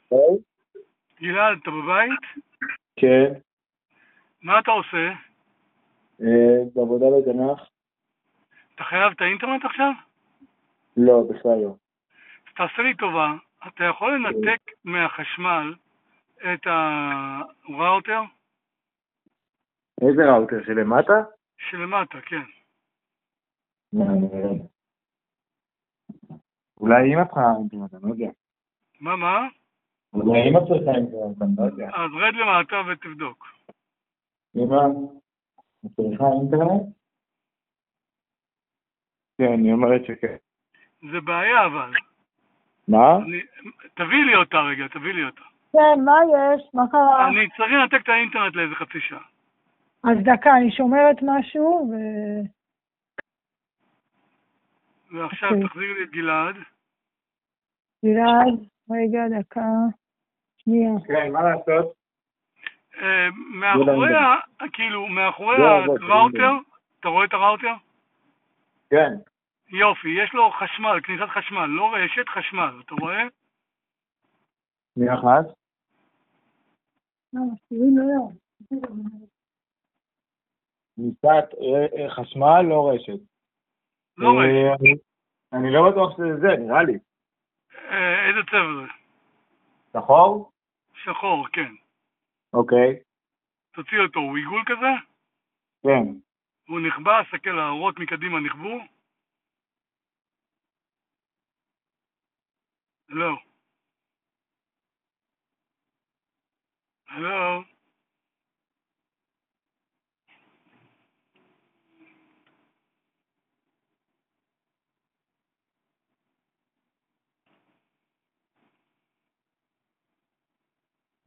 היי? גלעד, אתה בבית? כן, מה אתה עושה? בעבודה בתנ"ך? אתה חייב את האינטרנט עכשיו? לא, בכלל לא. אז תעשה לי טובה, אתה יכול לנתק מהחשמל את הראוטר איזה ראוטר שלמטה? שלמטה, כן. נראה. אולי אמא צריכה אינטרנט, אני לא יודע. מה? אולי אמא צריכה אינטרנט, אני לא יודע. אז רד למטה ותבדוק. אמא, את צריכה אינטרנט? כן, היא אומרת שכן. זה בעיה אבל. מה? אני... תביא לי אותה רגע, תביא לי אותה. כן, מה יש? מה קרה? אני צריך לנתק את האינטרנט לאיזה חצי שעה. אז דקה, אני שומרת משהו ועכשיו אוקיי. תחזיר לי את גלעד. גלעד, רגע, דקה. שנייה. כן, מה לעשות? מאחורי מאחורי זה לעבוד, הראוטר, אתה רואה את הראוטר? כן. יופי, יש לו חשמל, כניסת חשמל, לא רשת, חשמל, אתה רואה? מי אחת? לא. ניסת חשמל, לא רשת. לא רשת. אני לא בטוח שזה זה, נראה לי. איזה צבע זה? שחור? שחור, כן. אוקיי. תוציא אותו, הוא עיגול כזה? כן. הוא נכבה, סתכל, האורות מקדימה נכבו? לא. הלו?